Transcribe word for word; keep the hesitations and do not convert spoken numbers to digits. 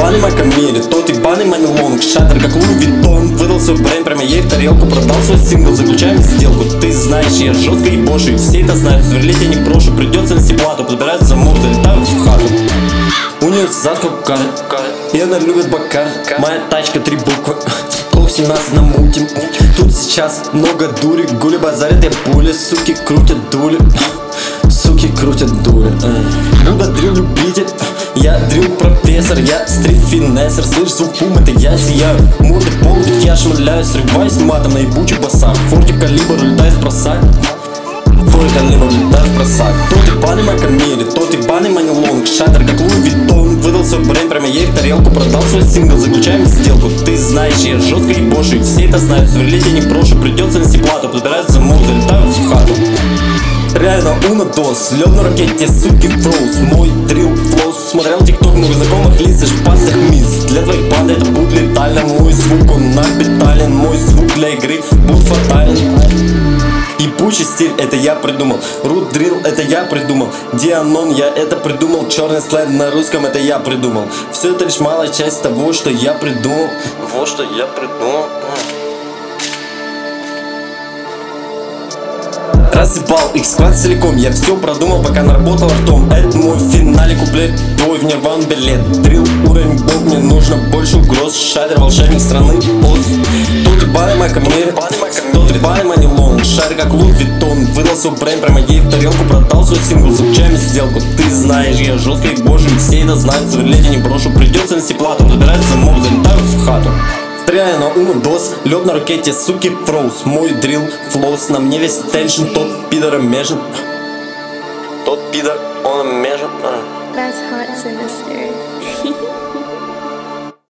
ебаный Макамири, тот ебаный манилонг. Шатер как Луи Виттон, выдал свой бренд, прямо ей в тарелку. Продал свой сингл, заключаем сделку. Ты знаешь, я жестко ебоший, все это знают, сверлить я не прошу. Придется нести плату, подбирается замок, залетаю в хату. У нее задку кар, и она любит бокар. Моя тачка три буквы, Кол семнадцать намутим. Тут сейчас много дури, гули базарят я пули. Суки крутят дули, суки крутят дули. Буду дрил любитель, я дрил профессор. Я стрит финессер, слышь звук пум, это я сияю. Морды пол, ведь я шмыляю, срываюсь матом на ебучий басар. Форти калибр, улетает в просак. Форти калибр, улетает в просак. Тот ебаный Макамири, тот ебаный манилонг. Шатер как Луи Виттон, выдал свой бренд, прямо ей в тарелку. Продал свой сингл, заключаем сделку. Ты знаешь, я жестко ебоший, все это знают, сверлить я не прошу. Придется нести плату, подбирается замок, залетаю в хату. Реально уно дос, лед на ракете, суки фроуз. Мой дрил флоус, смотрел тикток, много знакомых лиц и шпастых мисс. Для твоих банд это будет летально, мой звук он напитален. Мой звук для игры будет фатален. Ебучий стиль, это я придумал. Рут дрил, это я придумал. Дианон, я это придумал. Черный слайд на русском, это я придумал. Все это лишь малая часть того, что я придумал. Вот что я придумал. Рассыпал их склад целиком, я все продумал, пока наработал ртом. Это мой финальный куплет, твой в нирван билет. Дрил уровень бог, мне нужно больше угроз. Шатер волшебник страны Оз. Тут ебаный Макамири, тут ебаный манилонг. Шатер как Луи Виттон, выдал свой бренд, прямо ей в тарелку. Продал свой сингл, заключаем сделку. Ты знаешь, я жесткий божий, все это знают, сверлить я не брошу. Придется нести плату, подбирается замок, залетаю в хату. Стреляю на уно дос, лед на ракете, суки фроуз. Мой дрил флоус, на мне весь теншн. Тот пидор межен, тот пидор, он межен. That's hot in the series.